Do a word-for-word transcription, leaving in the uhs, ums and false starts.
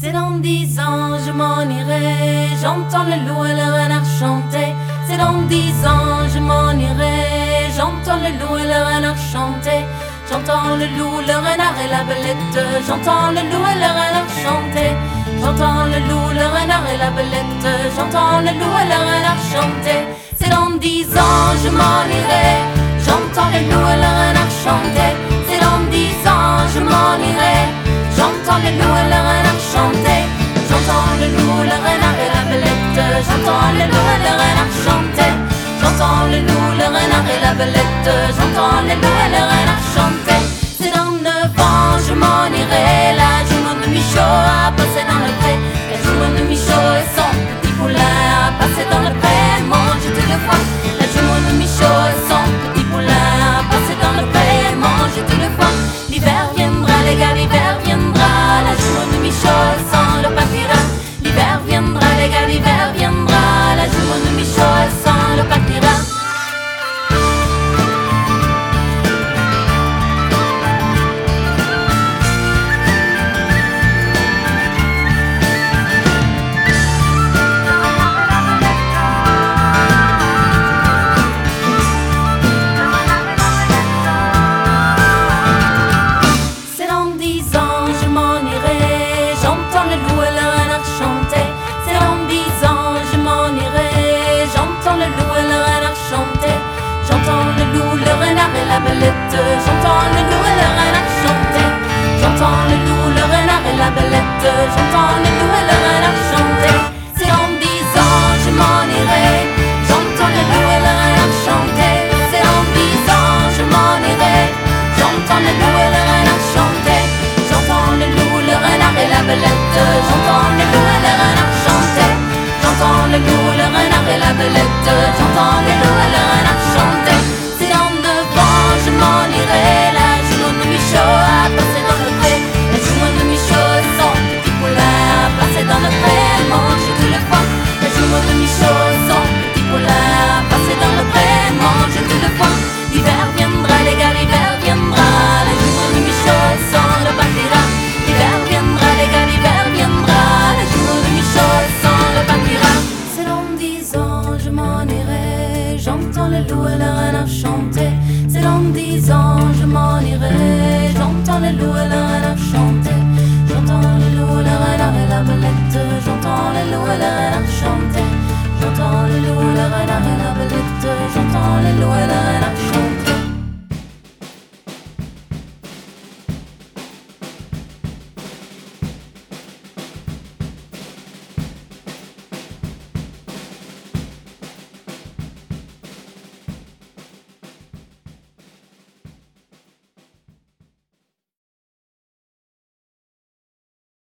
C'est dans dix ans je m'en irai, j'entends le loup et le renard chanter. C'est dans dix ans je m'en irai, j'entends le loup et le renard chanter. J'entends le loup, le renard et la belette, j'entends le loup et le renard chanter. J'entends le loup, le renard et la belette, j'entends le loup et le renard chanter. C'est dans dix ans je m'en irai, j'entends le loup et le renard chanter. C'est dans dix ans je m'en irai, j'entends le loup et le renard chanter. J'entends le loup, le renard et la belette, j'entends le loup et le renard chanter. J'entends le loup, le renard et la belette, j'entends le loup et le renard chanter. C'est dans neuf ans je m'en irai, la jument de Michaud a passé dans le pré. La jument de Michaud et son petit poulain a passé dans le pré, mange tout le foin. La jument de Michaud et son petit poulain a passé dans le pré, mange tout le foin. L'hiver viendra les gars, l'hiver viendra, la jument de Michaud et son le partira. L'hiver viendra les gars, l'hiver viendra, la jument de Michaud et son le partira. La belette, j'entends le loup et le renard chanter. J'entends le loup, le renard et la belette, j'entends le loup et le renard chanter. C'est dans dix ans je m'en irai, j'entends le loup et le renard chanter. C'est dans dix ans je m'en irai, j'entends le loup et le renard chanter. J'entends le loup, le renard et la belette, j'entends le loup et le renard chanter. J'entends le loup, le renard et la belette, j'entends le loup et le renard chanter.